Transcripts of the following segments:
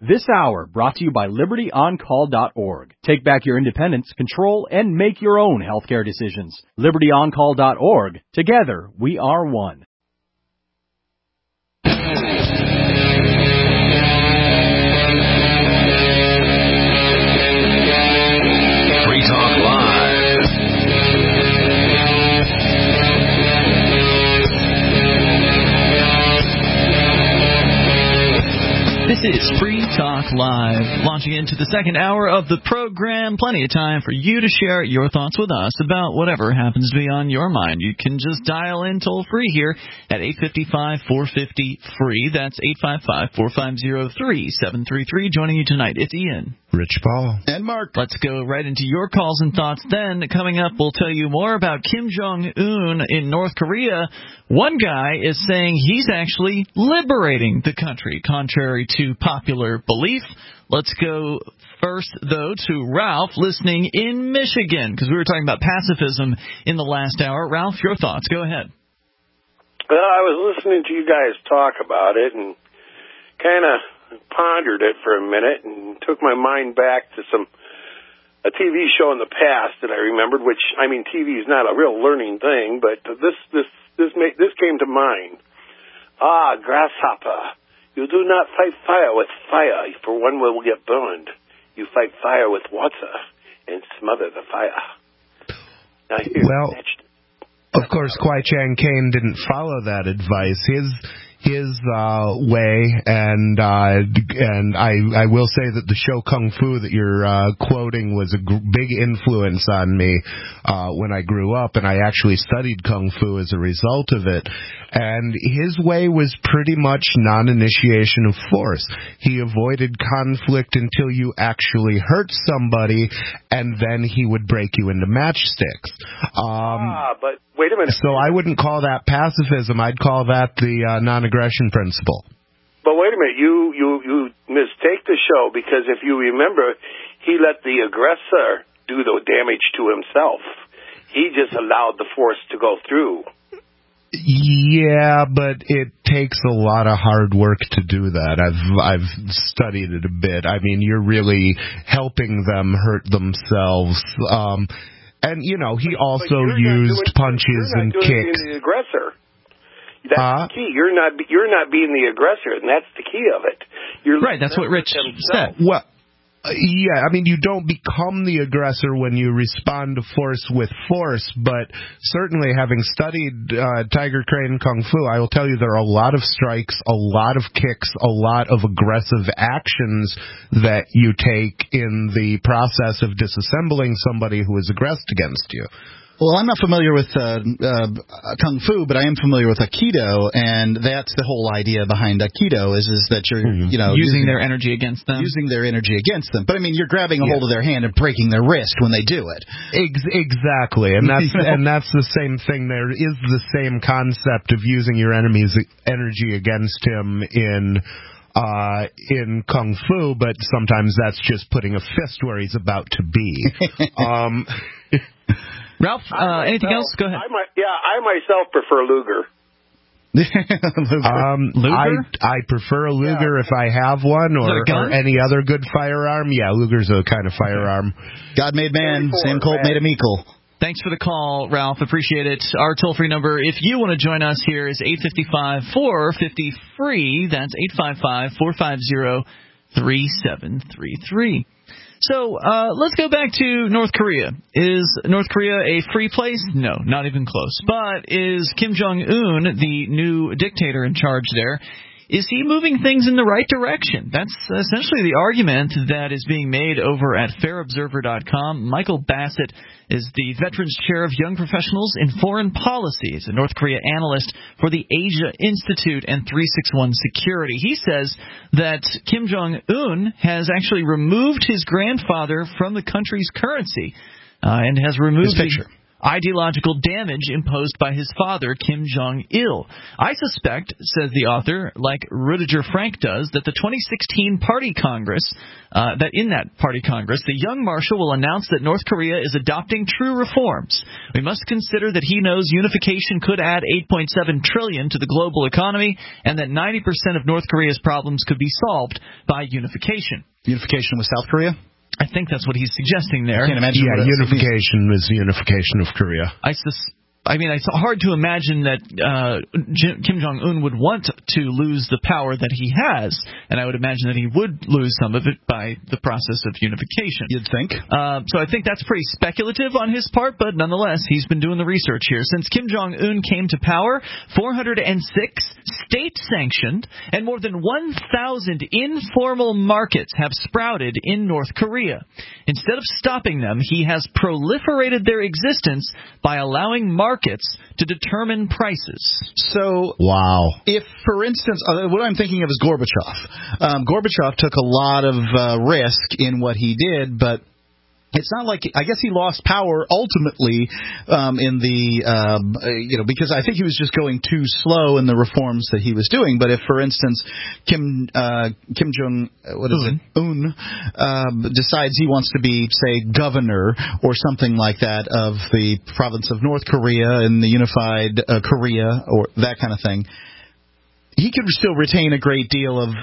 This hour brought to you by LibertyOnCall.org. Take back your independence, control, and make your own healthcare decisions. LibertyOnCall.org. Together, we are one. Free Talk Live. This is Free Talk Live, launching into the second hour of the program. Plenty of time for you to share your thoughts with us about whatever happens to be on your mind. You can just dial in toll-free here at 855-450-FREE. That's 855-450-3733. Joining you tonight, it's Ian, Rich Paul, and Mark. Let's go right into your calls and thoughts then. Coming up, we'll tell you more about Kim Jong-un in North Korea. One guy is saying he's actually liberating the country, contrary to popular belief. Let's go first, though, to Ralph, listening in Michigan, because we were talking about pacifism in the last hour. Ralph, your thoughts. Go ahead. Well, I was listening to you guys talk about it and kind of pondered it for a minute and took my mind back to a TV show in the past that I remembered, which, I mean, TV is not a real learning thing, but this came to mind. Ah, grasshopper, you do not fight fire with fire, for one will get burned. You fight fire with water and smother the fire. Now, well, of course, Kwai Chang Caine didn't follow that advice. His way, and I will say that the show Kung Fu that you're quoting was a big influence on me when I grew up, and I actually studied Kung Fu as a result of it. And his way was pretty much non-initiation of force. He avoided conflict until you actually hurt somebody, and then he would break you into matchsticks. But wait a minute. So I wouldn't call that pacifism. I'd call that the non-aggression principle. But wait a minute. You mistake the show, because if you remember, he let the aggressor do the damage to himself. He just allowed the force to go through. Yeah, but it takes a lot of hard work to do that. I've studied it a bit. I mean, you're really helping them hurt themselves. And, you know, he also used punches and kicks. You're not being the aggressor. That's the key. You're not being the aggressor, and that's the key of it. Right, that's what Rich said. Well, yeah, I mean, you don't become the aggressor when you respond to force with force, but certainly having studied Tiger Crane Kung Fu, I will tell you there are a lot of strikes, a lot of kicks, a lot of aggressive actions that you take in the process of disassembling somebody who is aggressed against you. Well, I'm not familiar with Kung Fu, but I am familiar with Aikido, and that's the whole idea behind Aikido is that you're, using their energy against them. Using their energy against them. But I mean, you're grabbing a hold of their hand and breaking their wrist when they do it. Exactly, and that's the same thing. There is the same concept of using your enemy's energy against him in Kung Fu, but sometimes that's just putting a fist where he's about to be. Ralph, anything else? Go ahead. I myself prefer Luger. Luger? I prefer a Luger if I have one, or any other good firearm. Yeah, Luger's a kind of firearm. God made man, Sam Colt made him equal. Thanks for the call, Ralph. Appreciate it. Our toll-free number, if you want to join us here, is 855-450-FREE. That's 855-450-3733. So let's go back to North Korea. Is North Korea a free place? No, not even close. But is Kim Jong-un, the new dictator in charge there, is he moving things in the right direction? That's essentially the argument that is being made over at fairobserver.com. Michael Bassett is the Veterans Chair of Young Professionals in Foreign Policy. He's a North Korea analyst for the Asia Institute and 361 Security. He says that Kim Jong-un has actually removed his grandfather from the country's currency and has removed his picture. ideological damage imposed by his father, Kim Jong-il. I suspect, says the author, like Rudiger Frank does, that the 2016 Party Congress, that in that Party Congress, the young marshal will announce that North Korea is adopting true reforms. We must consider that he knows unification could add $8.7 trillion to the global economy, and that 90% of North Korea's problems could be solved by unification. Unification with South Korea? I think that's what he's suggesting there. I can't imagine. Yeah, unification is unification of Korea. It's hard to imagine that Kim Jong-un would want to lose the power that he has, and I would imagine that he would lose some of it by the process of unification. You'd think. So I think that's pretty speculative on his part, but nonetheless, he's been doing the research here. Since Kim Jong-un came to power, 406 state-sanctioned and more than 1,000 informal markets have sprouted in North Korea. Instead of stopping them, he has proliferated their existence by allowing markets to determine prices. So, wow. If, for instance, what I'm thinking of is Gorbachev. Gorbachev took a lot of risk in what he did, but it's not like, I guess he lost power ultimately because I think he was just going too slow in the reforms that he was doing. But if, for instance, Kim Jong-un decides he wants to be, say, governor or something like that of the province of North Korea and the unified Korea or that kind of thing, he could still retain a great deal of,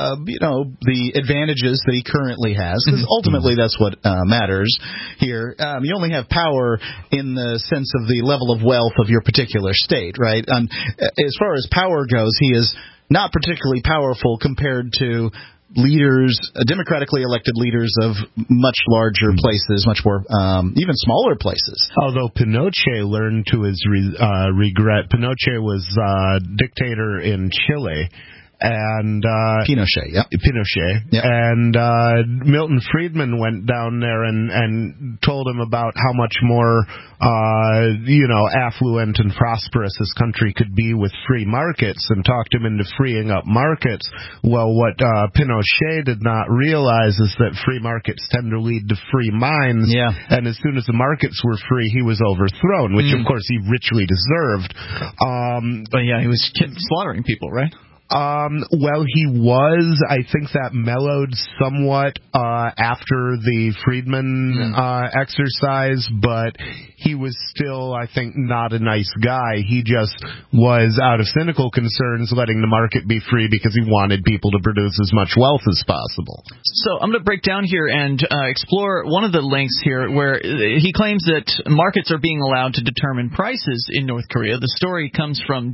the advantages that he currently has, because ultimately that's what matters here. You only have power in the sense of the level of wealth of your particular state, right? And as far as power goes, he is not particularly powerful compared to leaders, democratically elected leaders of much larger places, much more, even smaller places. Although Pinochet learned to his regret. Pinochet was dictator in Chile. And Pinochet, yeah. Pinochet. Yep. And Milton Friedman went down there and told him about how much more, affluent and prosperous his country could be with free markets, and talked him into freeing up markets. Well, what Pinochet did not realize is that free markets tend to lead to free minds. Yeah. And as soon as the markets were free, he was overthrown, which, of course, he richly deserved. But, yeah, he was slaughtering people, right? Well, he was. I think that mellowed somewhat after the Friedman exercise, but he was still, I think, not a nice guy. He just was, out of cynical concerns, letting the market be free because he wanted people to produce as much wealth as possible. So I'm going to break down here and explore one of the links here where he claims that markets are being allowed to determine prices in North Korea. The story comes from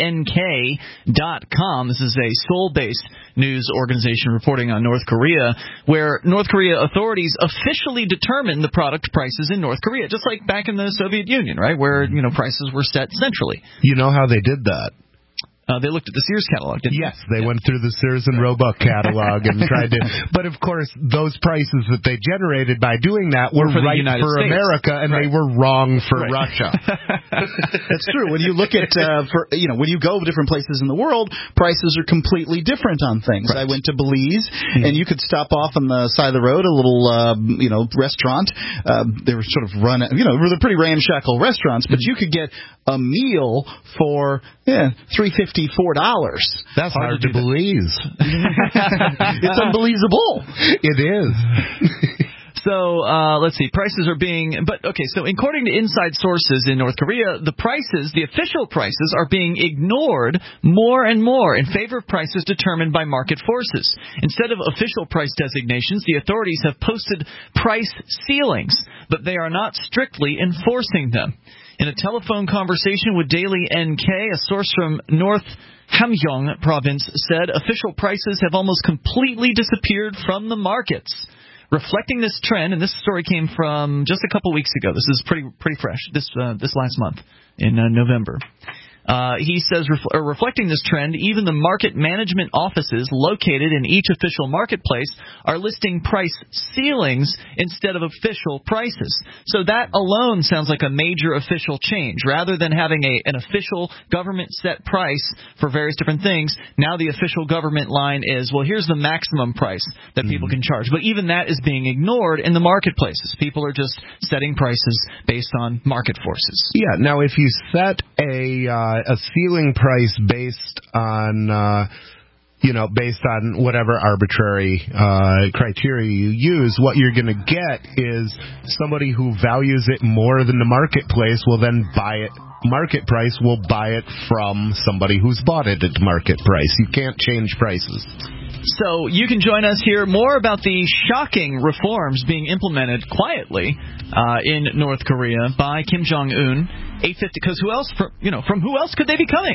DailyNK.com. This is a Seoul-based news organization reporting on North Korea, where North Korea authorities officially determine the product prices in North Korea, just like back in the Soviet Union, right, where prices were set centrally. You know how they did that? They looked at the Sears catalog, didn't they? Yes, they went through the Sears and Roebuck catalog and tried to. But of course, those prices that they generated by doing that were right for States. America, and they were wrong for Russia. That's true. When you look at, when you go to different places in the world, prices are completely different on things. Right. I went to Belize, and you could stop off on the side of the road, a little, restaurant. They were sort of they're pretty ramshackle restaurants, but you could get a meal for $3.50, $4. That's hard to believe. It's unbelievable. It is. So, let's see. Prices are being... So according to inside sources in North Korea, the official prices are being ignored more and more in favor of prices determined by market forces. Instead of official price designations, the authorities have posted price ceilings, but they are not strictly enforcing them. In a telephone conversation with Daily NK, a source from North Hamgyong province said official prices have almost completely disappeared from the markets. Reflecting this trend, and this story came from just a couple weeks ago. This is pretty fresh. This last month in November. He says, reflecting this trend, even the market management offices located in each official marketplace are listing price ceilings instead of official prices. So that alone sounds like a major official change. Rather than having an official government set price for various different things, now the official government line is, well, here's the maximum price that people can charge. But even that is being ignored in the marketplaces. People are just setting prices based on market forces. Yeah. Now, if you set a ceiling price based on whatever arbitrary criteria you use, what you're going to get is somebody who values it more than the marketplace will then buy it. Market price will buy it from somebody who's bought it at market price. You can't change prices. So you can join us here more about the shocking reforms being implemented quietly in North Korea by Kim Jong-un. 850, because who else? From who else could they be coming?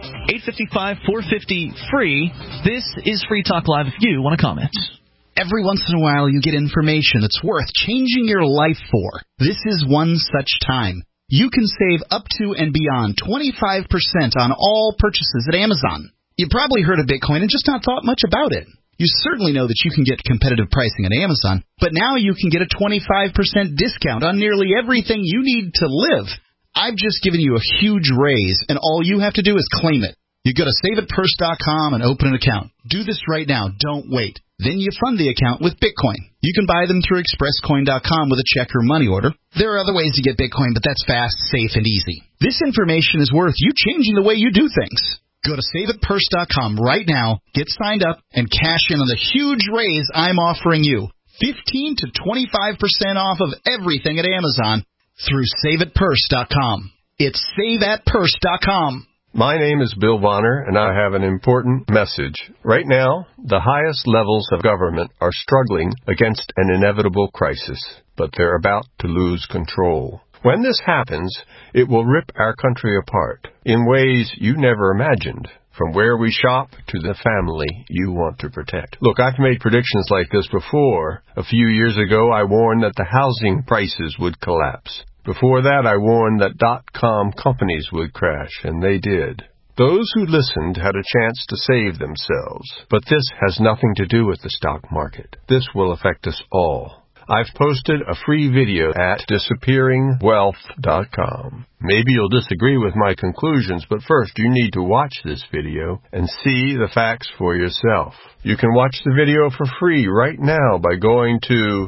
855-450-FREE. This is Free Talk Live if you want to comment. Every once in a while you get information that's worth changing your life for. This is one such time. You can save up to and beyond 25% on all purchases at Amazon. You probably heard of Bitcoin and just not thought much about it. You certainly know that you can get competitive pricing at Amazon, but now you can get a 25% discount on nearly everything you need to live. I've just given you a huge raise, and all you have to do is claim it. You go to SaveItPurse.com and open an account. Do this right now. Don't wait. Then you fund the account with Bitcoin. You can buy them through ExpressCoin.com with a check or money order. There are other ways to get Bitcoin, but that's fast, safe, and easy. This information is worth you changing the way you do things. Go to SaveItPurse.com right now, get signed up, and cash in on the huge raise I'm offering you. 15 to 25% off of everything at Amazon through SaveItPurse.com. It's SaveAtPurse.com. My name is Bill Bonner, and I have an important message. Right now, the highest levels of government are struggling against an inevitable crisis, but they're about to lose control. When this happens, it will rip our country apart in ways you never imagined, from where we shop to the family you want to protect. Look, I've made predictions like this before. A few years ago, I warned that the housing prices would collapse. Before that, I warned that .com companies would crash, and they did. Those who listened had a chance to save themselves. But this has nothing to do with the stock market. This will affect us all. I've posted a free video at disappearingwealth.com. Maybe you'll disagree with my conclusions, but first you need to watch this video and see the facts for yourself. You can watch the video for free right now by going to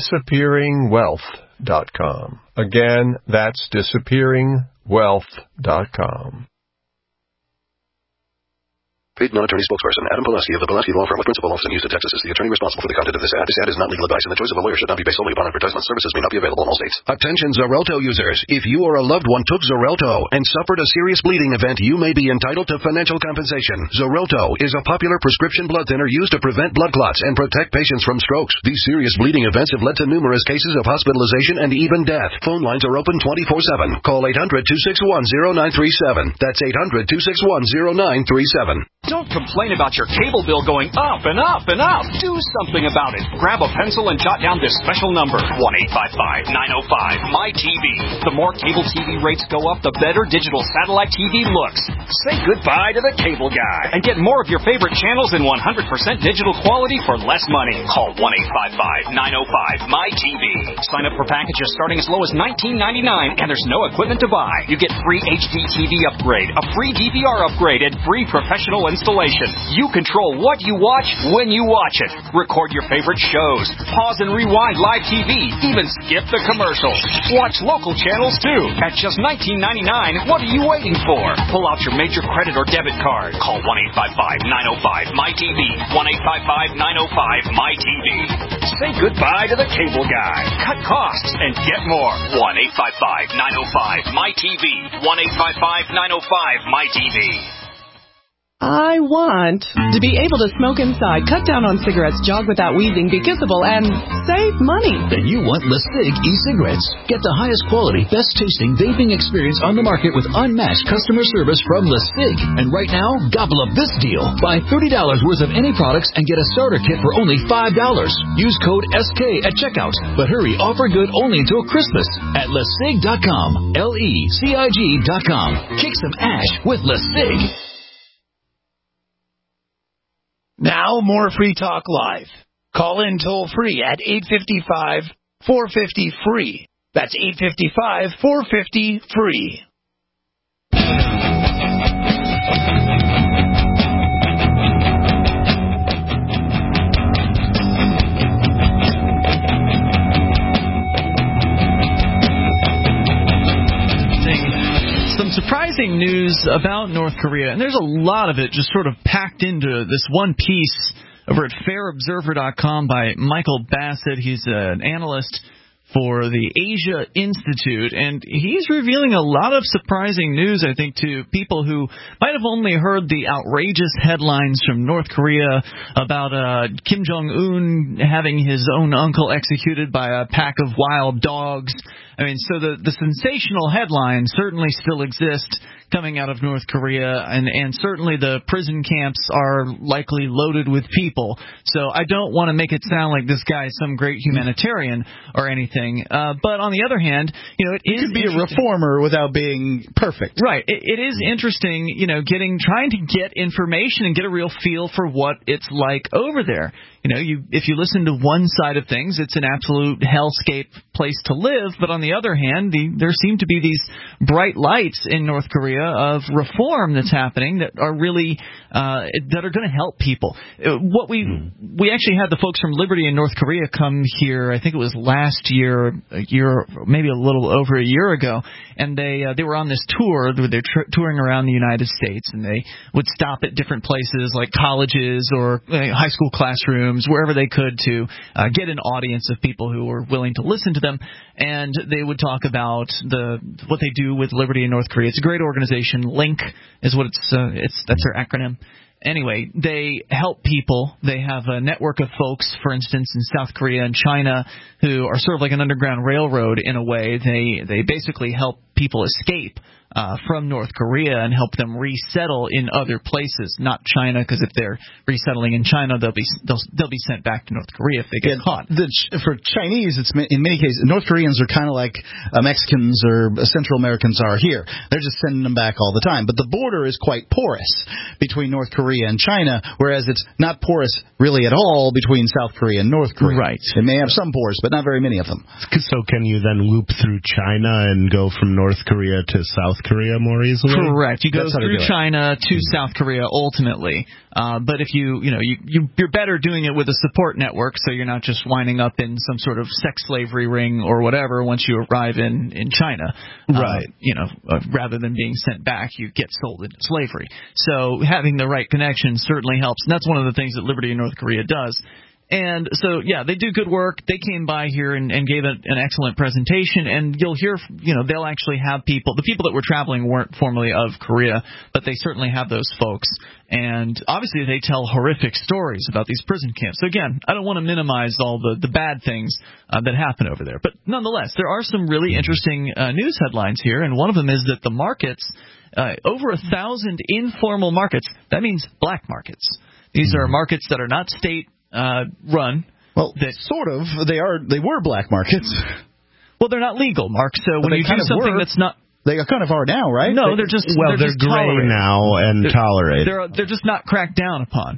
disappearingwealth.com. Again, that's disappearingwealth.com. Paid non-attorney spokesperson Adam Pulaski of the Pulaski Law Firm with principal office in Houston, Texas is the attorney responsible for the content of this ad. This ad is not legal advice, and the choice of a lawyer should not be based solely upon advertisement. Services may not be available in all states. Attention Xarelto users. If you or a loved one took Xarelto and suffered a serious bleeding event, you may be entitled to financial compensation. Xarelto is a popular prescription blood thinner used to prevent blood clots and protect patients from strokes. These serious bleeding events have led to numerous cases of hospitalization and even death. Phone lines are open 24/7. Call 800-261-0937. That's 800-261-0937. Don't complain about your cable bill going up and up and up. Do something about it. Grab a pencil and jot down this special number, 1-855-905-MY-TV. The more cable TV rates go up, the better digital satellite TV looks. Say goodbye to the cable guy and get more of your favorite channels in 100% digital quality for less money. Call 1-855-905-MY-TV. Sign up for packages starting as low as $19.99, and there's no equipment to buy. You get free HD TV upgrade, a free DVR upgrade, and free professional installation. You control what you watch when you watch it. Record your favorite shows. Pause and rewind live TV. Even skip the commercials. Watch local channels too. At just $19.99, what are you waiting for? Pull out your major credit or debit card. Call 1-855-905-MY-TV. 1-855-905-MY-TV. Say goodbye to the cable guy. Cut costs and get more. 1-855-905-MY-TV. 1-855-905-MY-TV. I want to be able to smoke inside, cut down on cigarettes, jog without wheezing, be kissable, and save money. Then you want LeSig e-cigarettes. Get the highest quality, best tasting vaping experience on the market with unmatched customer service from LeSig. And right now, gobble up this deal. Buy $30 worth of any products and get a starter kit for only $5. Use code SK at checkout. But hurry, offer good only until Christmas at LeSig.com. LeCig.com. Kick some ash with LeSig. Now, more Free Talk Live. Call in toll-free at 855-450-FREE. That's 855-450-FREE. Surprising news about North Korea, and there's a lot of it just sort of packed into this one piece over at fairobserver.com by Michael Bassett. He's an analyst for the Asia Institute, and he's revealing a lot of surprising news, I think, to people who might have only heard the outrageous headlines from North Korea about Kim Jong-un having his own uncle executed by a pack of wild dogs. I mean, so the sensational headlines certainly still exist coming out of North Korea, and certainly the prison camps are likely loaded with people. So I don't want to make it sound like this guy is some great humanitarian or anything. But on the other hand, it is could be a reformer without being perfect. Right. It is interesting, trying to get information and get a real feel for what it's like over there. If you listen to one side of things, it's an absolute hellscape place to live. But on the other hand, there seem to be these bright lights in North Korea of reform that's happening that are really that are going to help people. What we actually had the folks from Liberty in North Korea come here. I think it was last year, maybe a little over a year ago, and they were on this tour. They're touring around the United States, and they would stop at different places like colleges or high school classrooms, wherever they could to get an audience of people who were willing to listen to them. And they would talk about what they do with Liberty in North Korea. It's a great organization. LINK is what that's their acronym. Anyway, they help people. They have a network of folks, for instance, in South Korea and China, who are sort of like an underground railroad in a way. They basically help people escape from North Korea and help them resettle in other places, not China, because if they're resettling in China, they'll be sent back to North Korea if they get caught. For Chinese, it's in many cases, North Koreans are kind of like Mexicans or Central Americans are here. They're just sending them back all the time. But the border is quite porous between North Korea and China, whereas it's not porous really at all between South Korea and North Korea. Right. It may have some pores, but not very many of them. So can you then loop through China and go from North Korea to South Korea more easily? Correct. You go through China to South Korea ultimately. But if you're better doing it with a support network, so you're not just winding up in some sort of sex slavery ring or whatever once you arrive in China. Right. Rather than being sent back, you get sold into slavery. So having the right connection certainly helps. And that's one of the things that Liberty in North Korea does. And so, yeah, they do good work. They came by here and gave an excellent presentation. And you'll hear, they'll actually have people. The people that were traveling weren't formerly of Korea, but they certainly have those folks. And obviously they tell horrific stories about these prison camps. So, again, I don't want to minimize all the bad things that happen over there. But nonetheless, there are some really interesting news headlines here. And one of them is that the markets, over 1,000 informal markets, that means black markets. These are markets that are not state run. Well, sort of. They were black markets. Well, they're not legal, Mark. So when you do something that's not, they kind of are now, right? No, they're just they're just gray tolerated. now and tolerated. They're just not cracked down upon.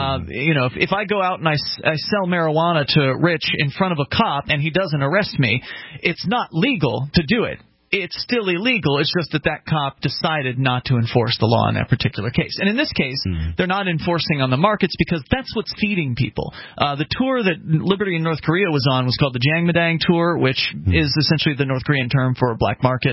If I go out and I sell marijuana to Rich in front of a cop and he doesn't arrest me, it's not legal to do it. It's still illegal. It's just that cop decided not to enforce the law in that particular case. And in this case, they're not enforcing on the markets because that's what's feeding people. The tour that Liberty in North Korea was on was called the Jangmadang Tour, which is essentially the North Korean term for a black market.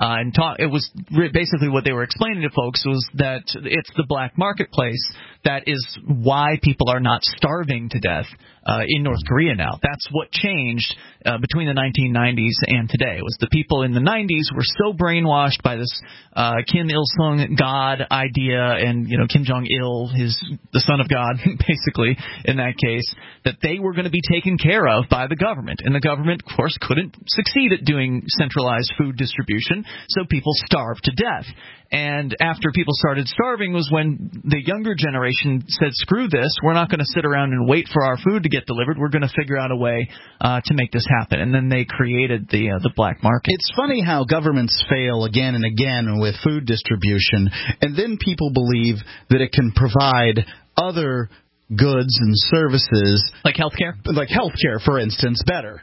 It was basically what they were explaining to folks was that it's the black marketplace that is why people are not starving to death in North Korea now. That's what changed between the 1990s and today. It was the people in the 90s were so brainwashed by this Kim Il-sung God idea, and Kim Jong-il, the son of God, basically in that case, that they were going to be taken care of by the government. And the government, of course, couldn't succeed at doing centralized food distribution, so people starved to death. And after people started starving was when the younger generation said, screw this, we're not going to sit around and wait for our food to get delivered. We're going to figure out a way to make this happen. And then they created the black market. It's funny how governments fail again and again with food distribution, and then people believe that it can provide other goods and services like healthcare, for instance, better.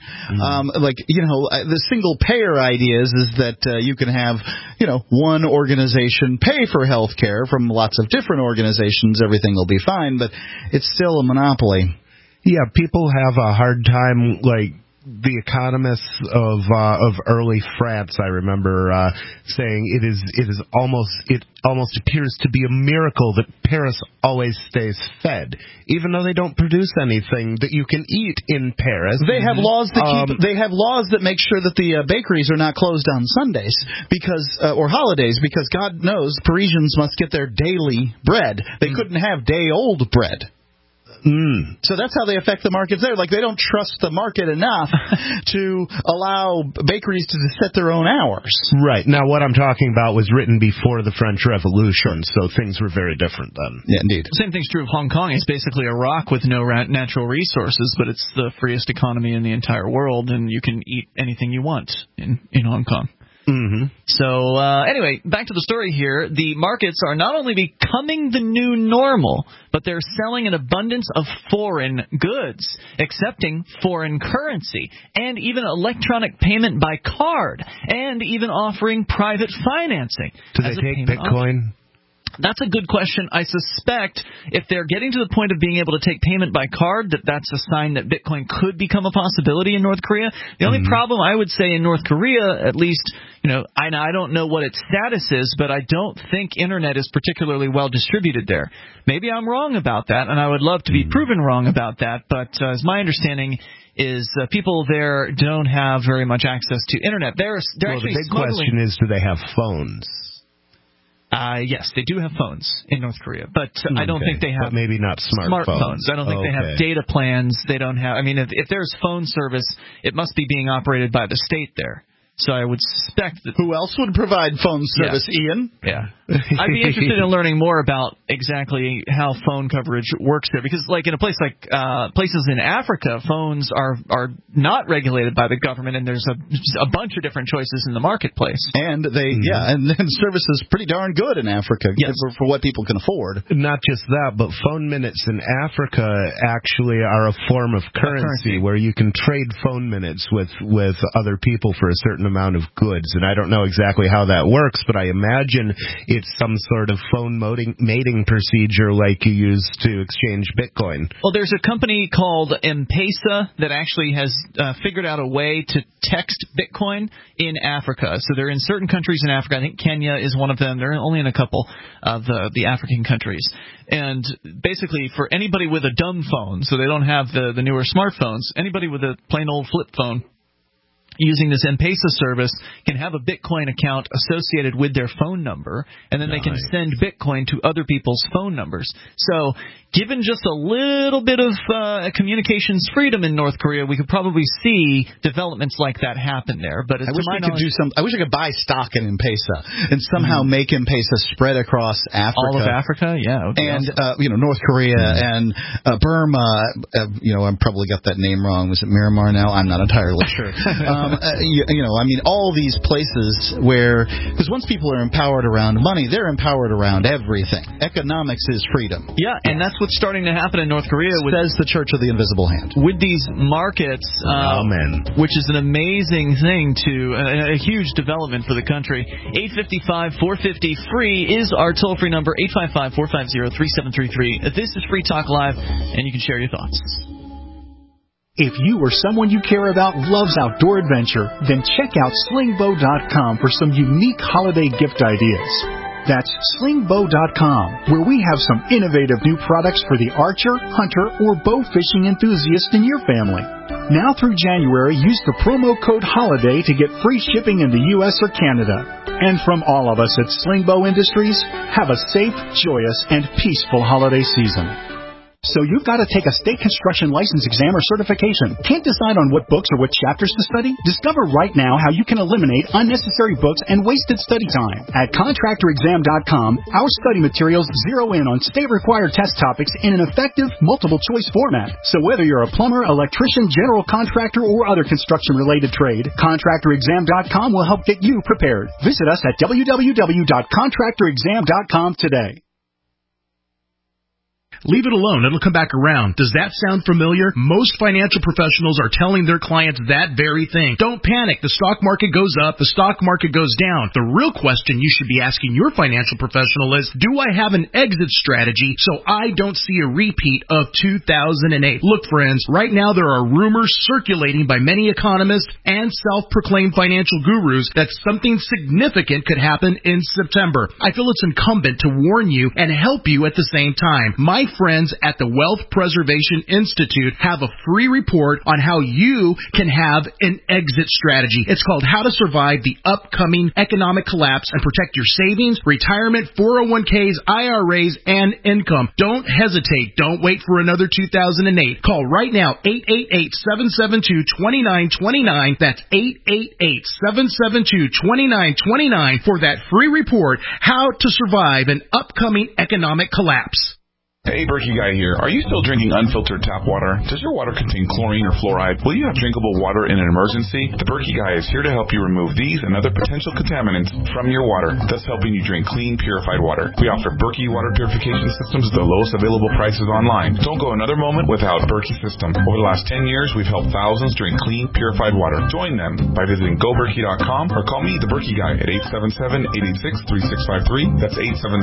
The single payer idea is that you can have one organization pay for healthcare from lots of different organizations. Everything will be fine, but it's still a monopoly. Yeah, people have a hard time, the economists of early France, I remember saying it almost appears to be a miracle that Paris always stays fed, even though they don't produce anything that you can eat in Paris. They have laws that they have laws that make sure that the bakeries are not closed on Sundays or holidays, because God knows Parisians must get their daily bread. They couldn't have day-old bread. So that's how they affect the markets there. They don't trust the market enough to allow bakeries to set their own hours. Right. Now, what I'm talking about was written before the French Revolution, so things were very different then. Yeah, indeed. The same thing's true of Hong Kong. It's basically a rock with no natural resources, but it's the freest economy in the entire world, and you can eat anything you want in Hong Kong. Mm-hmm. So anyway, back to the story here. The markets are not only becoming the new normal, but they're selling an abundance of foreign goods, accepting foreign currency, and even electronic payment by card, and even offering private financing. Do they take Bitcoin? That's a good question. I suspect if they're getting to the point of being able to take payment by card, that's a sign that Bitcoin could become a possibility in North Korea. The only problem I would say in North Korea, at least, I don't know what its status is, but I don't think Internet is particularly well distributed there. Maybe I'm wrong about that, and I would love to be proven wrong about that, but as my understanding is people there don't have very much access to Internet. They're actually the big question is, do they have phones? Yes, they do have phones in North Korea, but I don't think they have. But maybe not smartphones. I don't think they have data plans. They don't have. I mean, if there's phone service, it must be being operated by the state there. So I would suspect that. Who else would provide phone service, Ian? Yeah. I'd be interested in learning more about exactly how phone coverage works there, because in a place like places in Africa, phones are not regulated by the government, and there's a bunch of different choices in the marketplace. And and service is pretty darn good in Africa for what people can afford. Not just that, but phone minutes in Africa actually are a form of currency where you can trade phone minutes with other people for a certain amount of goods. And I don't know exactly how that works, but I imagine it's some sort of phone mating procedure like you use to exchange Bitcoin. Well, there's a company called M-Pesa that actually has figured out a way to text Bitcoin in Africa. So they're in certain countries in Africa. I think Kenya is one of them. They're only in a couple of the African countries. And basically, for anybody with a dumb phone, so they don't have the newer smartphones, anybody with a plain old flip phone, using this M-Pesa service can have a Bitcoin account associated with their phone number, and then they can send Bitcoin to other people's phone numbers. So given just a little bit of communications freedom in North Korea, we could probably see developments like that happen there. But I wish we could do some. I wish I could buy stock in M-Pesa and somehow make M-Pesa spread across Africa. All of Africa, yeah. And North Korea and Burma. I probably got that name wrong. Was it Myanmar now? I'm not entirely sure. All these places where, because once people are empowered around money, they're empowered around everything. Economics is freedom. Yeah, and that's what's starting to happen in North Korea. Says the Church of the Invisible Hand. With these markets, which is an amazing thing a huge development for the country. 855-450-FREE is our toll-free number, 855-450-3733. This is Free Talk Live, and you can share your thoughts. If you or someone you care about loves outdoor adventure, then check out slingbow.com for some unique holiday gift ideas. That's slingbow.com, where we have some innovative new products for the archer, hunter, or bow fishing enthusiast in your family. Now through January, use the promo code HOLIDAY to get free shipping in the U.S. or Canada. And from all of us at Slingbow Industries, have a safe, joyous, and peaceful holiday season. So you've got to take a state construction license exam or certification. Can't decide on what books or what chapters to study? Discover right now how you can eliminate unnecessary books and wasted study time. At contractorexam.com, our study materials zero in on state-required test topics in an effective, multiple-choice format. So whether you're a plumber, electrician, general contractor, or other construction-related trade, contractorexam.com will help get you prepared. Visit us at www.contractorexam.com today. Leave it alone. It'll come back around. Does that sound familiar? Most financial professionals are telling their clients that very thing. Don't panic. The stock market goes up. The stock market goes down. The real question you should be asking your financial professional is, do I have an exit strategy so I don't see a repeat of 2008? Look, friends, right now there are rumors circulating by many economists and self-proclaimed financial gurus that something significant could happen in September. I feel it's incumbent to warn you and help you at the same time. My friends at the Wealth Preservation Institute have a free report on how you can have an exit strategy. It's called How to Survive the Upcoming Economic Collapse and Protect Your Savings, Retirement, 401ks, IRAs, and Income. Don't hesitate. Don't wait for another 2008. Call right now, 888-772-2929. That's 888-772-2929 for that free report, How to Survive an Upcoming Economic Collapse. Hey, Berkey Guy here. Are you still drinking unfiltered tap water? Does your water contain chlorine or fluoride? Will you have drinkable water in an emergency? The Berkey Guy is here to help you remove these and other potential contaminants from your water, thus helping you drink clean, purified water. We offer Berkey water purification systems at the lowest available prices online. Don't go another moment without Berkey system. Over the last 10 years, we've helped thousands drink clean, purified water. Join them by visiting GoBerkey.com or call me, the Berkey Guy, at 877-886-3653. That's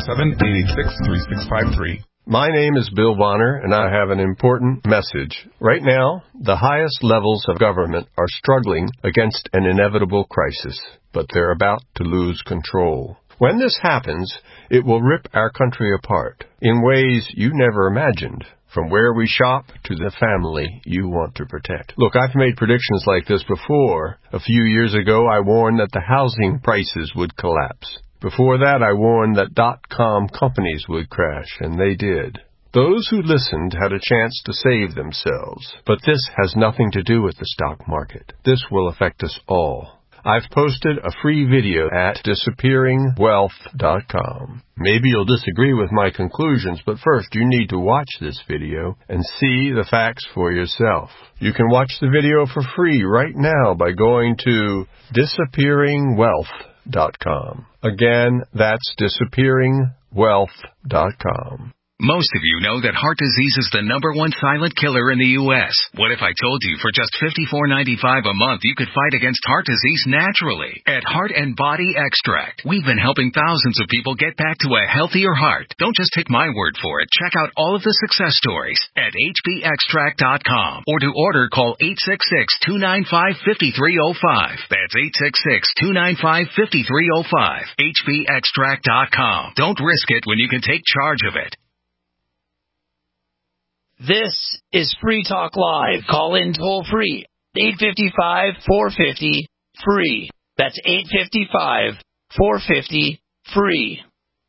877-886-3653. My name is Bill Bonner, and I have an important message. Right now, the highest levels of government are struggling against an inevitable crisis, but they're about to lose control. When this happens, it will rip our country apart in ways you never imagined, from where we shop to the family you want to protect. Look, I've made predictions like this before. A few years ago, I warned that the housing prices would collapse. Before that, I warned that .com companies would crash, and they did. Those who listened had a chance to save themselves. But this has nothing to do with the stock market. This will affect us all. I've posted a free video at disappearingwealth.com. Maybe you'll disagree with my conclusions, but first you need to watch this video and see the facts for yourself. You can watch the video for free right now by going to disappearingwealth.com. Again, that's disappearingwealth.com. Most of you know that heart disease is the #1 silent killer in the U.S. What if I told you for just $54.95 a month you could fight against heart disease naturally? At Heart and Body Extract, we've been helping thousands of people get back to a healthier heart. Don't just take my word for it. Check out all of the success stories at hbextract.com. Or to order, call 866-295-5305. That's 866-295-5305. hbextract.com. Don't risk it when you can take charge of it. This is Free Talk Live. Call in toll free. 855-450-FREE. That's 855-450-FREE.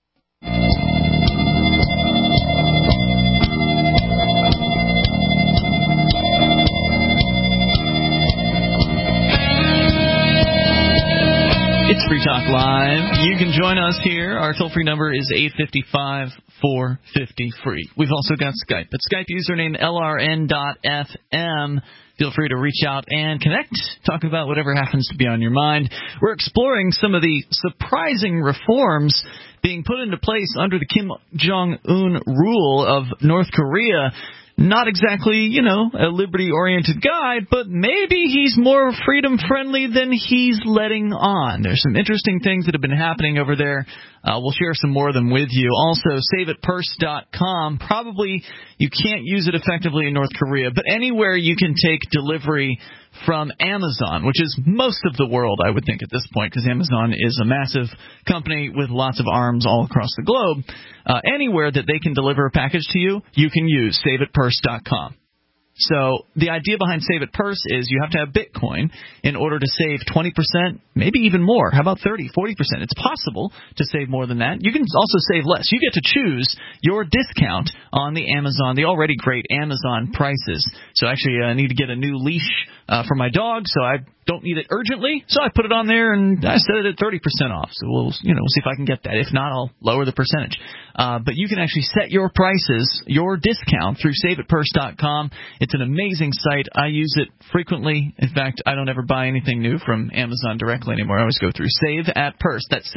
It's Free Talk Live. You can join us here. Our toll-free number is 855-450-FREE. We've also got Skype. At Skype username LRN.FM. Feel free to reach out and connect, talk about whatever happens to be on your mind. We're exploring some of the surprising reforms being put into place under the Kim Jong-un rule of North Korea. Not exactly, a liberty-oriented guy, but maybe he's more freedom-friendly than he's letting on. There's some interesting things that have been happening over there We'll share some more of them with you. Also, SaveItPurse.com. Probably you can't use it effectively in North Korea, but anywhere you can take delivery from Amazon, which is most of the world, I would think, at this point, because Amazon is a massive company with lots of arms all across the globe. Anywhere that they can deliver a package to you, you can use SaveItPurse.com. So the idea behind Save It Purse is you have to have Bitcoin in order to save 20%, maybe even more. How about 30, 40%? It's possible to save more than that. You can also save less. You get to choose your discount on the already great Amazon prices. So actually, I need to get a new leash for my dog, so I don't need it urgently, so I put it on there and I set it at 30% off. So we'll see if I can get that. If not, I'll lower the percentage. But you can actually set your prices, your discount through SaveItPurse.com. It's an amazing site. I use it frequently. In fact, I don't ever buy anything new from Amazon directly anymore. I always go through Save at Purse. That's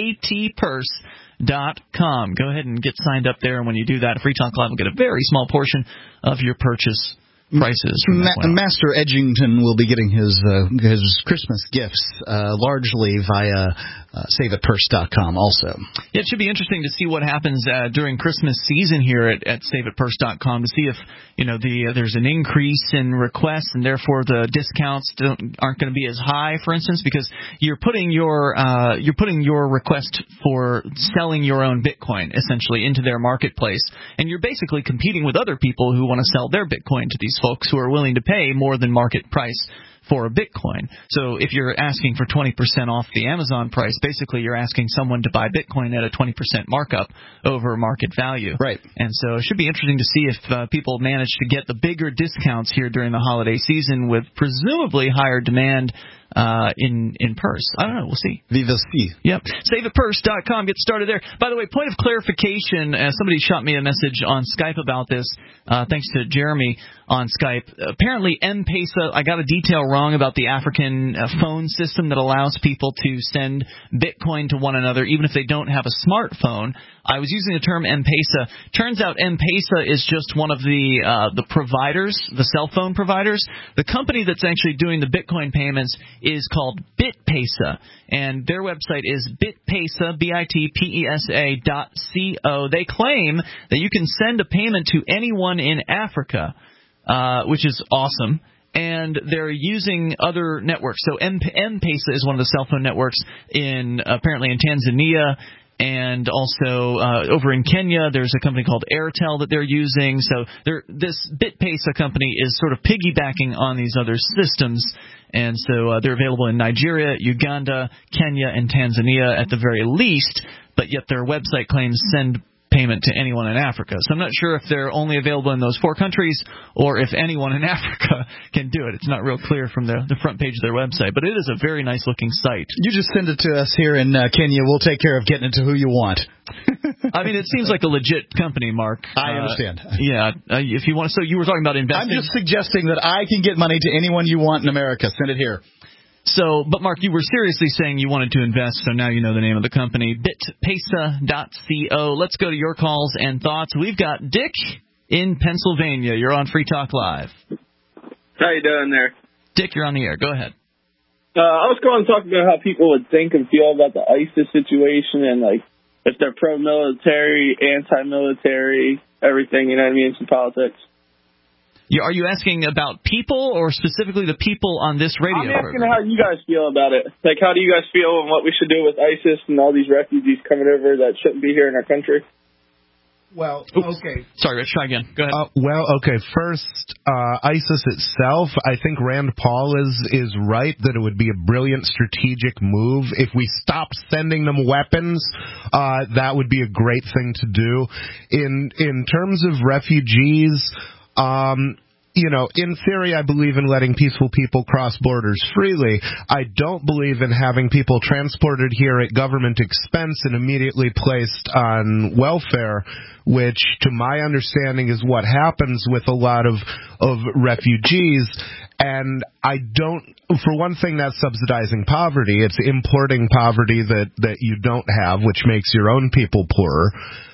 SaveAtPurse.com. Go ahead and get signed up there, and when you do that, Free Talk Live will get a very small portion of your purchase prices. Master Edgington will be getting his Christmas gifts largely via SaveItPurse.com also. It should be interesting to see what happens during Christmas season here at SaveItPurse.com to see if there's an increase in requests and therefore the discounts aren't going to be as high, for instance, because you're putting your request for selling your own Bitcoin essentially into their marketplace, and you're basically competing with other people who want to sell their Bitcoin to these folks who are willing to pay more than market price for a Bitcoin. So if you're asking for 20% off the Amazon price, basically you're asking someone to buy Bitcoin at a 20% markup over market value. Right. And so it should be interesting to see if people manage to get the bigger discounts here during the holiday season with presumably higher demand in Purse. I don't know. We'll see. Viva C. Yep. SaveItPurse.com. Get started there. By the way, point of clarification, somebody shot me a message on Skype about this. Thanks to Jeremy on Skype. Apparently, M-Pesa, I got a detail wrong about the African phone system that allows people to send Bitcoin to one another even if they don't have a smartphone. I was using the term M-Pesa. Turns out M-Pesa is just one of the providers, the cell phone providers. The company that's actually doing the Bitcoin payments is called BitPesa, and their website is bitpesa, bitpesa.co. They claim that you can send a payment to anyone in Africa, which is awesome. And they're using other networks. So M-Pesa is one of the cell phone networks apparently in Tanzania. And also over in Kenya, there's a company called Airtel that they're using. So this BitPesa company is sort of piggybacking on these other systems. And so they're available in Nigeria, Uganda, Kenya, and Tanzania at the very least. But yet their website claims send payment to anyone in Africa. So I'm not sure if they're only available in those 4 countries or if anyone in Africa can do it. It's not real clear from the front page of their website, but it is a very nice-looking site. You just send it to us here in Kenya. We'll take care of getting it to who you want. I mean, it seems like a legit company, Mark. I understand. Yeah. If you want, so you were talking about investing. I'm just suggesting that I can get money to anyone you want in America. Send it here. So, but Mark, you were seriously saying you wanted to invest, so now you know the name of the company, bitpesa.co. Let's go to your calls and thoughts. We've got Dick in Pennsylvania. You're on Free Talk Live. How you doing there? Dick, you're on the air. Go ahead. I was going to talk about how people would think and feel about the ISIS situation and, like, if they're pro-military, anti-military, everything, you know what I mean, some politics. Are you asking about people or specifically the people on this radio program? I'm asking how you guys feel about it. Like, how do you guys feel and what we should do with ISIS and all these refugees coming over that shouldn't be here in our country? Well, Oops. okay. Sorry, Rich, try again. Go ahead. Okay. First, ISIS itself, I think Rand Paul is right that it would be a brilliant strategic move. If we stop sending them weapons, that would be a great thing to do. In terms of refugees, in theory, I believe in letting peaceful people cross borders freely. I don't believe in having people transported here at government expense and immediately placed on welfare, which, to my understanding, is what happens with a lot of refugees. And for one thing, that's subsidizing poverty. It's importing poverty that you don't have, which makes your own people poorer.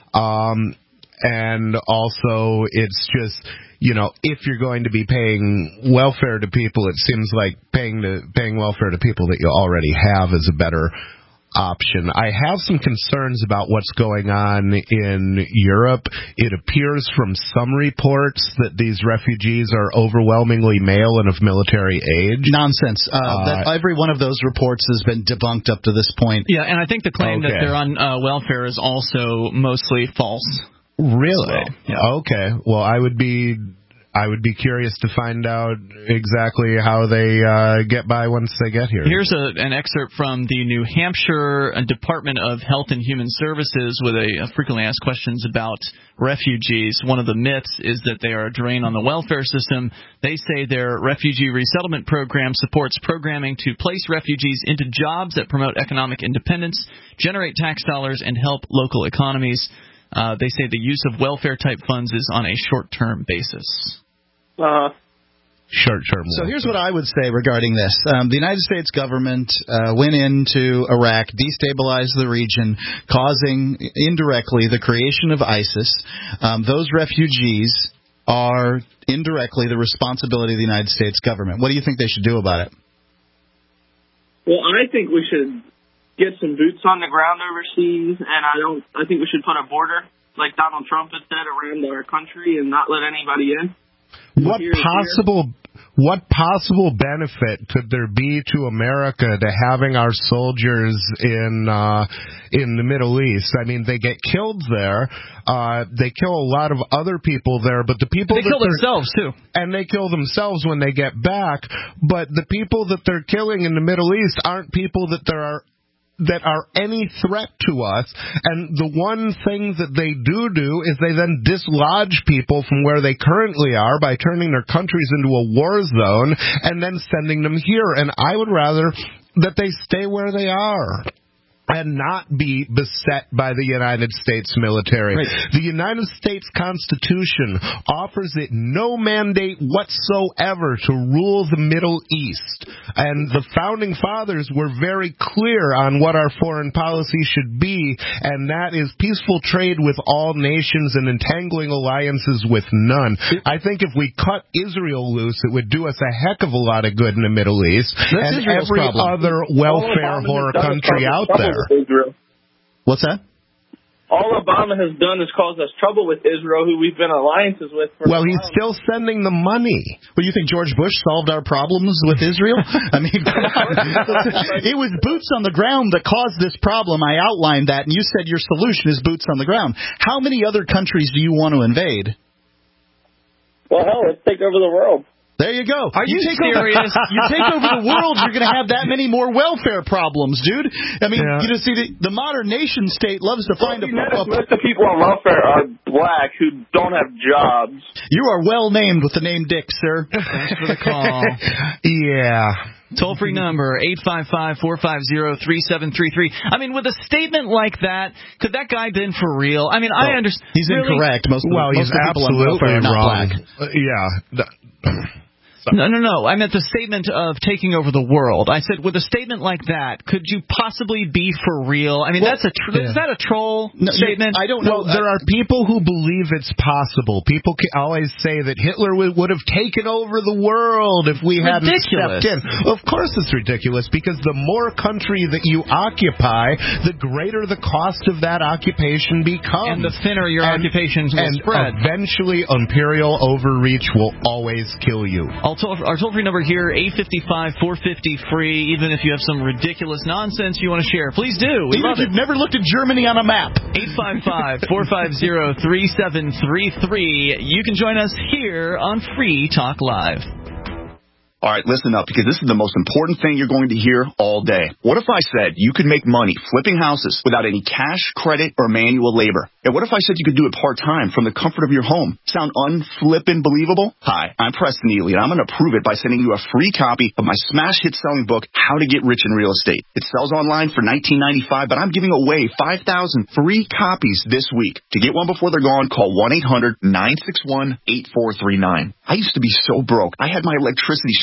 And also, it's just, if you're going to be paying welfare to people, it seems like paying welfare to people that you already have is a better option. I have some concerns about what's going on in Europe. It appears from some reports that these refugees are overwhelmingly male and of military age. Nonsense. Every one of those reports has been debunked up to this point. Yeah, and I think the claim that they're on welfare is also mostly false. Really? So, yeah. Okay. Well, I would be curious to find out exactly how they get by once they get here. Here's an excerpt from the New Hampshire Department of Health and Human Services with a frequently asked questions about refugees. One of the myths is that they are a drain on the welfare system. They say their refugee resettlement program supports programming to place refugees into jobs that promote economic independence, generate tax dollars, and help local economies. They say the use of welfare-type funds is on a short-term basis. Short-term. So here's what I would say regarding this. The United States government went into Iraq, destabilized the region, causing indirectly the creation of ISIS. Those refugees are indirectly the responsibility of the United States government. What do you think they should do about it? Well, I think we should get some boots on the ground overseas, and I think we should put a border, like Donald Trump had said, around our country and not let anybody in. What possible benefit could there be to America to having our soldiers in the Middle East? I mean, they get killed there. They kill a lot of other people there, but the people they kill themselves too, and they kill themselves when they get back. But the people that they're killing in the Middle East aren't people that are any threat to us, and the one thing that they do is they then dislodge people from where they currently are by turning their countries into a war zone and then sending them here. And I would rather that they stay where they are and not be beset by the United States military. Right. The United States Constitution offers it no mandate whatsoever to rule the Middle East. And the Founding Fathers were very clear on what our foreign policy should be, and that is peaceful trade with all nations and entangling alliances with none. I think if we cut Israel loose, it would do us a heck of a lot of good in the Middle East. That's and Israel's every problem. other welfare whore country out there. Israel. What's that? All Obama has done is caused us trouble with Israel, who we've been alliances with for Well, he's still sending the money. Well, you think George Bush solved our problems with Israel? I mean, it was boots on the ground that caused this problem. I outlined that, and you said your solution is boots on the ground. How many other countries do you want to invade? Well, hell, let's take over the world. There you go. Are you serious? You take over the world, you're going to have that many more welfare problems, dude. I mean, you just see the modern nation state loves to find most of the people on welfare are black who don't have jobs. You are well named with the name Dick, sir. Thanks for the call. Yeah. Toll-free number, 855-450-3733. I mean, with a statement like that, could that guy been for real? I mean, I understand. He's incorrect. Most he's people on absolutely welfare are not wrong. black. Yeah. No. I meant the statement of taking over the world. I said, with a statement like that, could you possibly be for real? I mean, is that a troll statement? I don't know. Well, there are people who believe it's possible. People always say that Hitler would have taken over the world if we hadn't stepped in. Of course it's ridiculous, because the more country that you occupy, the greater the cost of that occupation becomes. And the thinner your occupations will spread. Eventually, imperial overreach will always kill you. Our toll-free number here, 855-450-FREE. Even if you have some ridiculous nonsense you want to share, please do. We love it. You've never looked at Germany on a map. 855-450-3733. You can join us here on Free Talk Live. All right, listen up, because this is the most important thing you're going to hear all day. What if I said you could make money flipping houses without any cash, credit, or manual labor? And what if I said you could do it part-time from the comfort of your home? Sound unflippin' believable? Hi, I'm Preston Ely, and I'm going to prove it by sending you a free copy of my smash hit selling book, How to Get Rich in Real Estate. It sells online for $19.95, but I'm giving away 5,000 free copies this week. To get one before they're gone, call 1-800-961-8439. I used to be so broke. I had my electricity shut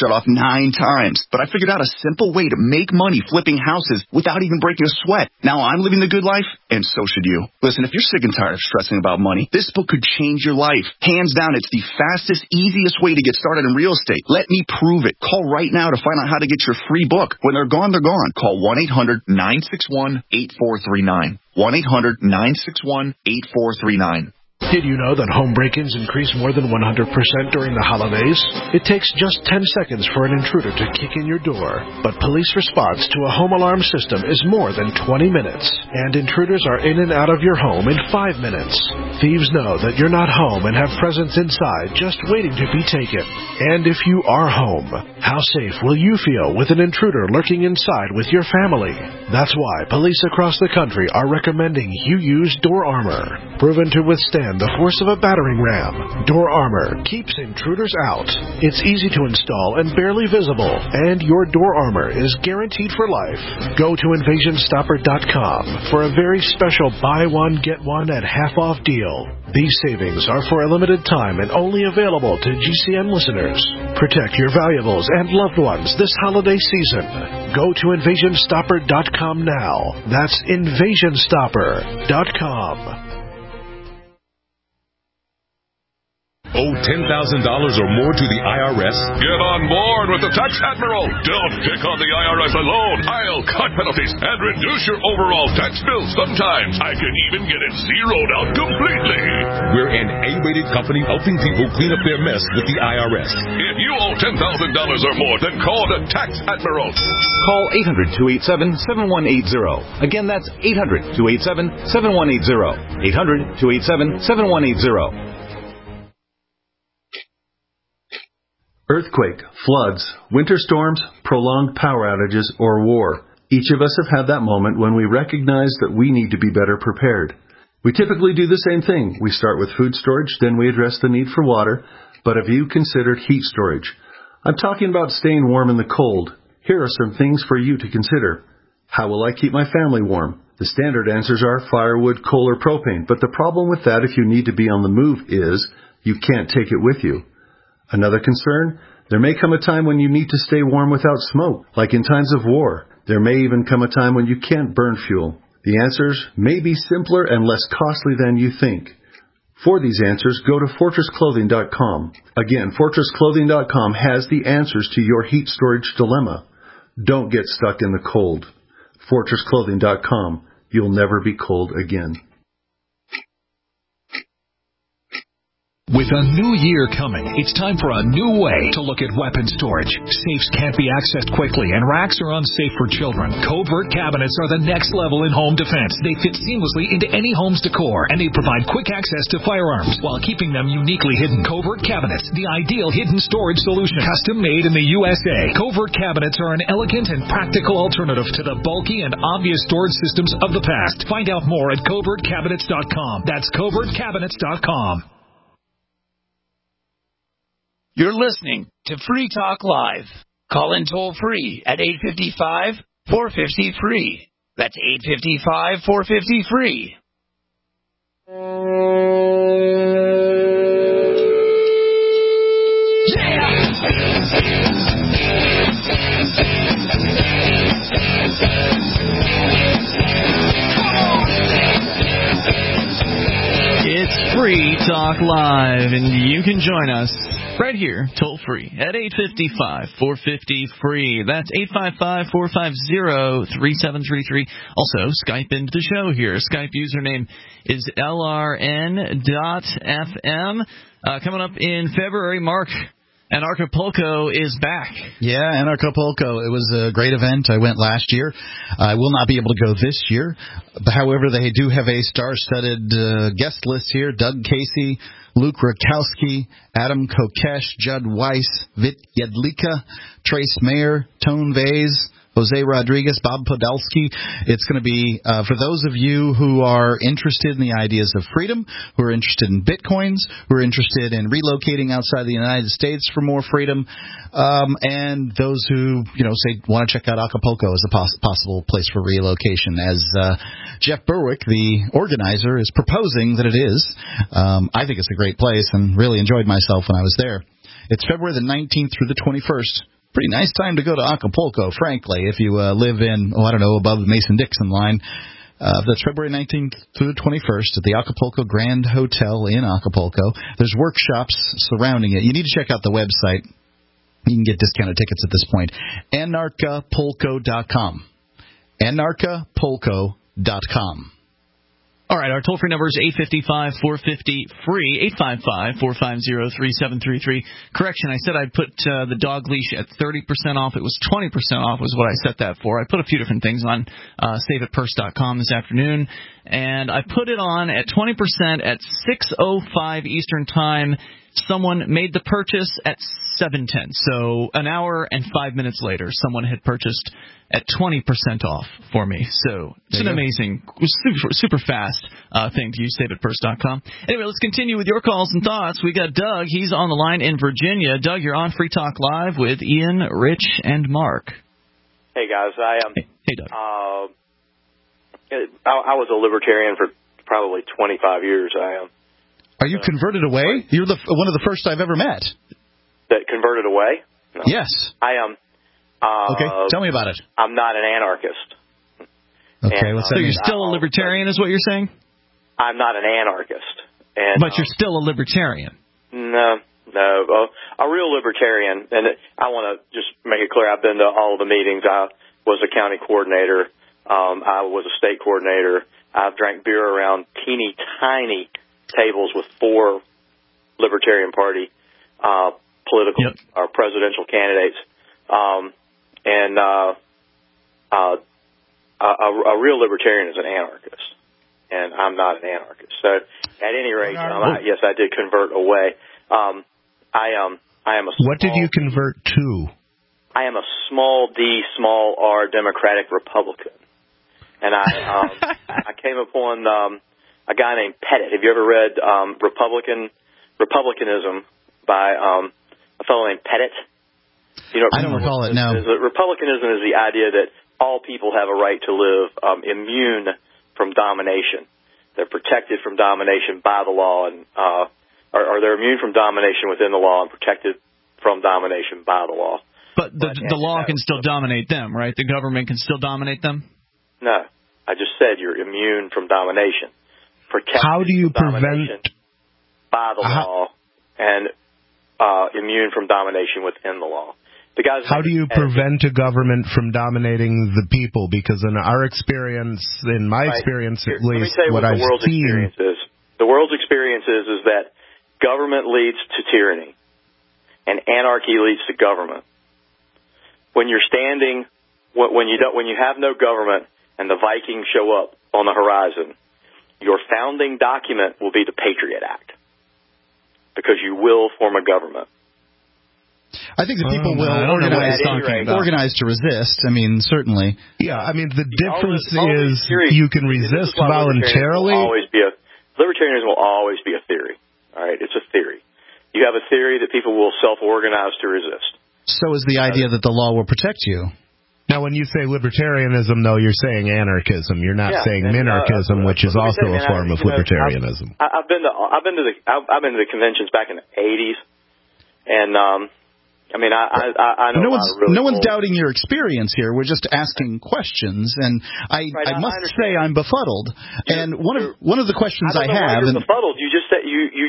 shut off 9 times. But I figured out a simple way to make money flipping houses without even breaking a sweat. Now I'm living the good life, and so should you. Listen, if you're sick and tired of stressing about money, this book could change your life. Hands down, it's the fastest, easiest way to get started in real estate. Let me prove it. Call right now to find out how to get your free book. When they're gone, they're gone. Call 1-800-961-8439. 1-800-961-8439. Did you know that home break-ins increase more than 100% during the holidays? It takes just 10 seconds for an intruder to kick in your door, but police response to a home alarm system is more than 20 minutes, and intruders are in and out of your home in 5 minutes. Thieves know that you're not home and have presents inside just waiting to be taken. And if you are home, how safe will you feel with an intruder lurking inside with your family? That's why police across the country are recommending you use Door Armor, proven to withstand the force of a battering ram. Door Armor keeps intruders out. It's easy to install and barely visible, and your Door Armor is guaranteed for life. Go to InvasionStopper.com for a very special buy one, get one at half-off deal. These savings are for a limited time and only available to GCN listeners. Protect your valuables and loved ones this holiday season. Go to InvasionStopper.com now. That's InvasionStopper.com. Owe $10,000 or more to the IRS? Get on board with the Tax Admiral. Don't pick on the IRS alone. I'll cut penalties and reduce your overall tax bill. Sometimes I can even get it zeroed out completely. We're an A-rated company helping people clean up their mess with the IRS. If you owe $10,000 or more, then call the Tax Admiral. Call 800-287-7180. Again, that's 800-287-7180. 800-287-7180. Earthquake, floods, winter storms, prolonged power outages, or war. Each of us have had that moment when we recognize that we need to be better prepared. We typically do the same thing. We start with food storage, then we address the need for water. But have you considered heat storage? I'm talking about staying warm in the cold. Here are some things for you to consider. How will I keep my family warm? The standard answers are firewood, coal, or propane. But the problem with that if you need to be on the move is you can't take it with you. Another concern, there may come a time when you need to stay warm without smoke, like in times of war. There may even come a time when you can't burn fuel. The answers may be simpler and less costly than you think. For these answers, go to FortressClothing.com. Again, FortressClothing.com has the answers to your heat storage dilemma. Don't get stuck in the cold. FortressClothing.com. You'll never be cold again. With a new year coming, it's time for a new way to look at weapon storage. Safes can't be accessed quickly, and racks are unsafe for children. Covert cabinets are the next level in home defense. They fit seamlessly into any home's decor, and they provide quick access to firearms while keeping them uniquely hidden. Covert cabinets, the ideal hidden storage solution. Custom made in the USA. Covert cabinets are an elegant and practical alternative to the bulky and obvious storage systems of the past. Find out more at covertcabinets.com. That's covertcabinets.com. You're listening to Free Talk Live. Call in toll free at 855-450-FREE. That's 855-450-FREE. It's Free Talk Live, and you can join us right here, toll free, at 855-450-FREE. That's 855-450-3733. Also, Skype into the show here. Skype username is LRN.FM. Coming up in February, Mark, Anarchapulco is back. Yeah, Anarchapulco. It was a great event. I went last year. I will not be able to go this year. But however, they do have a star-studded guest list here. Doug Casey, Luke Rakowski, Adam Kokesh, Judd Weiss, Vit Yedlika, Trace Mayer, Tone Vase, Jose Rodriguez, Bob Podolsky. It's going to be for those of you who are interested in the ideas of freedom, who are interested in bitcoins, who are interested in relocating outside the United States for more freedom, and those who, say want to check out Acapulco as a possible place for relocation. As Jeff Berwick, the organizer, is proposing that it is. I think it's a great place and really enjoyed myself when I was there. It's February the 19th through the 21st. Pretty nice time to go to Acapulco, frankly, if you live in, above the Mason-Dixon line. That's February 19th through the 21st at the Acapulco Grand Hotel in Acapulco. There's workshops surrounding it. You need to check out the website. You can get discounted tickets at this point. Anarchapulco.com. Anarchapulco.com. All right, our toll-free number is 855-450-FREE, 855-450-3733. Correction, I said I'd put the dog leash at 30% off. It was 20% off was what I set that for. I put a few different things on SaveItPurse.com this afternoon, and I put it on at 20% at 6:05 Eastern Time. Someone made the purchase at 7:10, so an hour and 5 minutes later, someone had purchased at 20% off for me. So it's an amazing, super fast thing to use, SaveItPurse.com. Anyway, let's continue with your calls and thoughts. We got Doug. He's on the line in Virginia. Doug, you're on Free Talk Live with Ian, Rich, and Mark. Hey, guys. Hey, Doug. I was a libertarian for probably 25 years. Are you converted away? You're one of the first I've ever met. That converted away? No. Yes. I am. Okay, tell me about it. I'm not an anarchist. Okay, what's that So mean? you're still a libertarian is what you're saying? I'm not an anarchist. But you're still a libertarian. No. A real libertarian, and I want to just make it clear, I've been to all of the meetings. I was a county coordinator. I was a state coordinator. I've drank beer around teeny tiny tables with 4 Libertarian Party political or presidential candidates, and a real libertarian is an anarchist, and I'm not an anarchist. So, at any rate, yes, I did convert away. I am a. What did you convert to? I am a small d, small r Democratic Republican, and I came upon a guy named Pettit. Have you ever read Republicanism by a fellow named Pettit? I don't recall it, no. Republicanism is the idea that all people have a right to live immune from domination. They're protected from domination by the law, and or they're immune from domination within the law and protected from domination by the law. But the law can still dominate them, right? The government can still dominate them? No. I just said you're immune from domination. How do you prevent by the law and immune from domination within the law? How do you prevent a government from dominating the people? Because in our experience, in my experience at least, what I've seen, the world's experience is that government leads to tyranny, and anarchy leads to government. When you're standing, when you have no government, and the Vikings show up on the horizon, your founding document will be the Patriot Act, because you will form a government. I think the people will organize to resist. I mean, certainly. Yeah, I mean, the difference is you can resist voluntarily. Libertarianism will always be a theory. All right, it's a theory. You have a theory that people will self-organize to resist. So is the idea that the law will protect you. Now, when you say libertarianism, though, you're saying anarchism. You're not saying minarchism, which is also a form of libertarianism. I've been to the conventions back in the 80s, and I mean, I know no one's doubting your experience here. We're just asking questions, and I must say I'm befuddled. And one of the questions I have, you're befuddled. You just said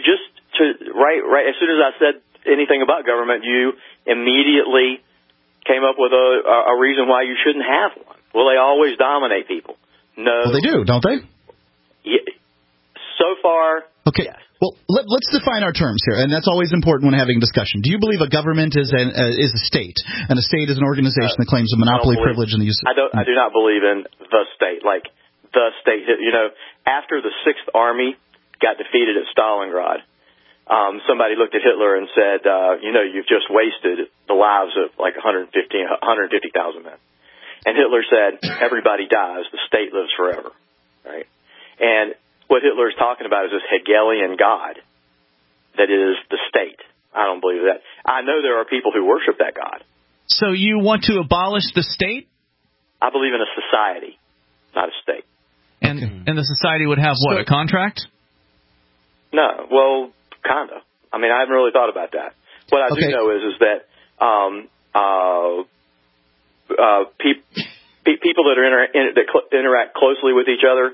right as soon as I said anything about government, you immediately came up with a reason why you shouldn't have one. Well, they always dominate people. No, well, they do, don't they? Yeah. So far, okay. Yes. Well, let's define our terms here, and that's always important when having a discussion. Do you believe a government is a state, and a state is an organization that claims a monopoly privilege in the use of... I do not believe in the state, like the state. You know, after the 6th Army got defeated at Stalingrad, somebody looked at Hitler and said, you've just wasted the lives of like 150,000 men. And Hitler said, everybody dies, the state lives forever, right? And what Hitler is talking about is this Hegelian God that is the state. I don't believe that. I know there are people who worship that God. So you want to abolish the state? I believe in a society, not a state. And the society would have what, a contract? No, well, kind of. I mean, I haven't really thought about that. What I do know is that people that interact closely with each other,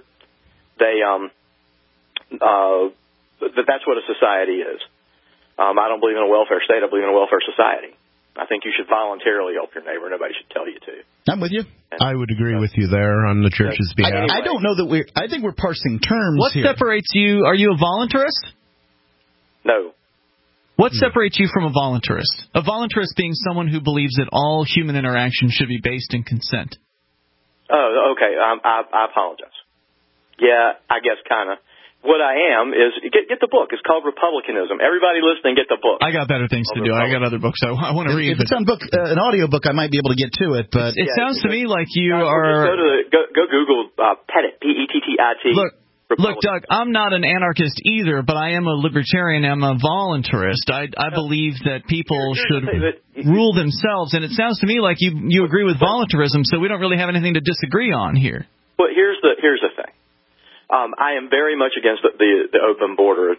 that's what a society is. I don't believe in a welfare state. I believe in a welfare society. I think you should voluntarily help your neighbor. Nobody should tell you to. I'm with you. I would agree with you there on the church's behalf. I don't know that I think we're parsing terms What here. separates you? Are you a voluntarist? No. What separates you from a voluntarist? A voluntarist being someone who believes that all human interaction should be based in consent. Oh, okay. I apologize. Yeah, I guess kind of. What I am is get the book. It's called Republicanism. Everybody listening, get the book. I got better things to do. I got other books I want to read. If it's an audio book, I might be able to get to it. But it sounds to me like you are. Go Google Pettit, Pettit. Look, Doug, I'm not an anarchist either, but I am a libertarian. I'm a voluntarist. I believe that people should rule themselves, and it sounds to me like you agree with voluntarism, so we don't really have anything to disagree on here. Well, here's the thing. I am very much against the open border.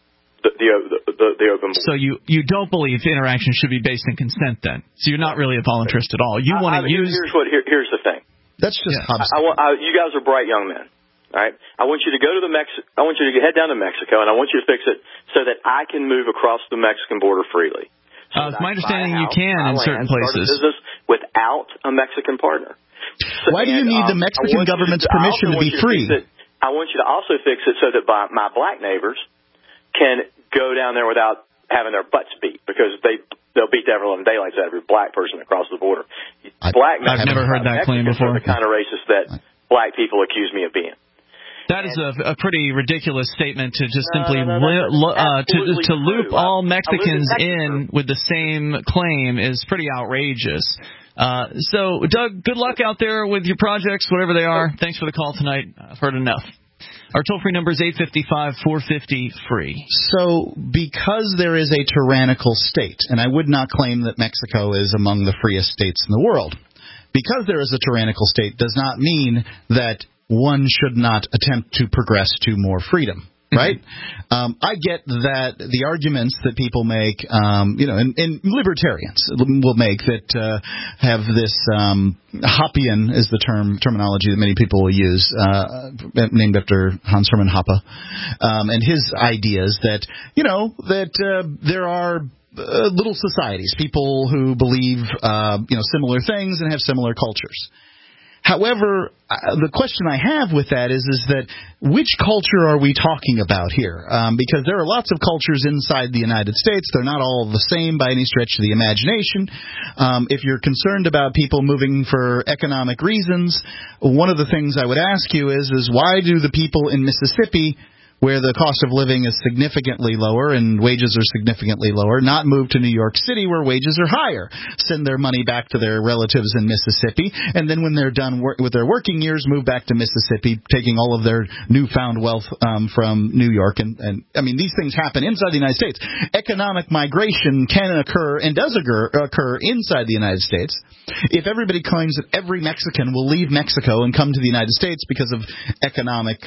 The open border. So you don't believe interaction should be based in consent, then? So you're not really a voluntarist at all. You want to use. Here's the thing. That's just. You guys are bright young men. All right. I want you to go to I want you to head down to Mexico, and I want you to fix it so that I can move across the Mexican border freely. It's my understanding you can in certain places. Start a business without a Mexican partner. Why do you need the Mexican government's permission to be free? I want you to also fix it so that my black neighbors can go down there without having their butts beat, because they'll beat the ever-living daylights out of every black person across the border. I've never heard that claim before. The kind of racist that black people accuse me of being. That is a pretty ridiculous statement to just simply to loop all Mexicans in with the same claim is pretty outrageous. So, Doug, good luck out there with your projects, whatever they are. Thanks for the call tonight. I've heard enough. Our toll-free number is 855-450-FREE. So, because there is a tyrannical state, and I would not claim that Mexico is among the freest states in the world, because there is a tyrannical state does not mean that one should not attempt to progress to more freedom, right? I get that the arguments that people make, and libertarians will make that have this Hoppian is the terminology that many people will use, named after Hans Hermann Hoppe, and his ideas that, there are little societies, people who believe, similar things and have similar cultures. However, the question I have with that is that which culture are we talking about here? Because there are lots of cultures inside the United States. They're not all the same by any stretch of the imagination. If you're concerned about people moving for economic reasons, one of the things I would ask you is why do the people in Mississippi, where the cost of living is significantly lower and wages are significantly lower, not move to New York City where wages are higher, send their money back to their relatives in Mississippi, and then when they're done with their working years, move back to Mississippi, taking all of their newfound wealth from New York. And I mean, these things happen inside the United States. Economic migration can occur and does occur inside the United States. If everybody claims that every Mexican will leave Mexico and come to the United States because of economic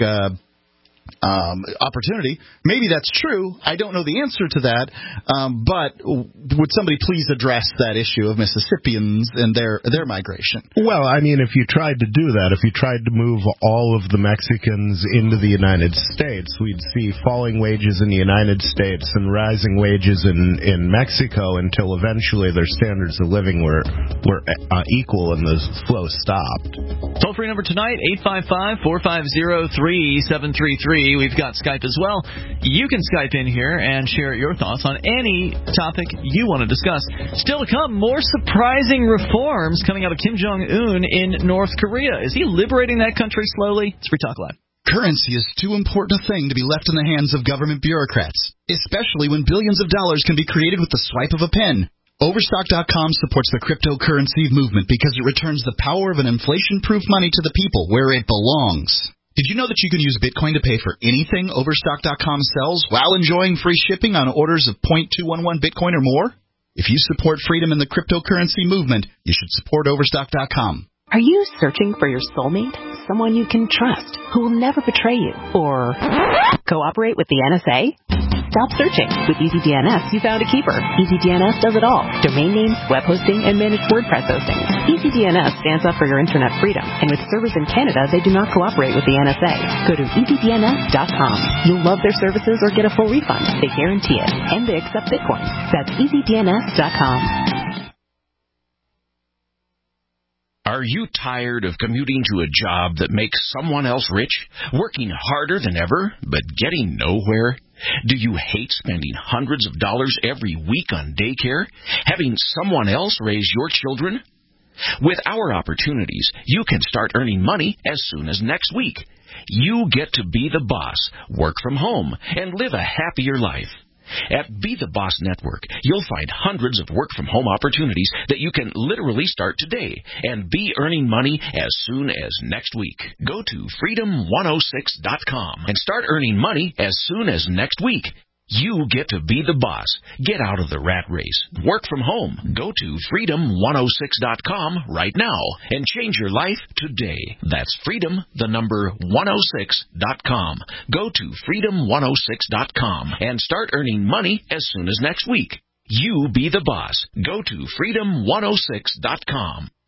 opportunity, maybe that's true. I don't know the answer to that, but would somebody please address that issue of Mississippians and their migration? Well, I mean, if you tried to do that, if you tried to move all of the Mexicans into the United States, we'd see falling wages in the United States and rising wages in Mexico until eventually their standards of living were equal and the flow stopped. Toll-free number tonight, 855-450-3733. We've got Skype as well. You can Skype in here and share your thoughts on any topic you want to discuss. Still to come, more surprising reforms coming out of Kim Jong-un in North Korea. Is he liberating that country slowly? It's Free Talk Live. Currency is too important a thing to be left in the hands of government bureaucrats, especially when billions of dollars can be created with the swipe of a pen. Overstock.com supports the cryptocurrency movement because it returns the power of an inflation-proof money to the people where it belongs. Did you know that you can use Bitcoin to pay for anything Overstock.com sells while enjoying free shipping on orders of 0.211 Bitcoin or more? If you support freedom in the cryptocurrency movement, you should support Overstock.com. Are you searching for your soulmate? Someone you can trust, who will never betray you or cooperate with the NSA? Stop searching. With EasyDNS, you found a keeper. EasyDNS does it all. Domain names, web hosting, and managed WordPress hosting. EasyDNS stands up for your internet freedom, and with servers in Canada, they do not cooperate with the NSA. Go to EasyDNS.com. You'll love their services or get a full refund. They guarantee it, and they accept Bitcoin. That's EasyDNS.com. Are you tired of commuting to a job that makes someone else rich, working harder than ever, but getting nowhere? Do you hate spending hundreds of dollars every week on daycare, having someone else raise your children? With our opportunities, you can start earning money as soon as next week. You get to be the boss, work from home, and live a happier life. At Be the Boss Network, you'll find hundreds of work-from-home opportunities that you can literally start today and be earning money as soon as next week. Go to freedom106.com and start earning money as soon as next week. You get to be the boss. Get out of the rat race. Work from home. Go to freedom106.com right now and change your life today. That's freedom106.com. Go to freedom106.com and start earning money as soon as next week. You be the boss. Go to freedom106.com.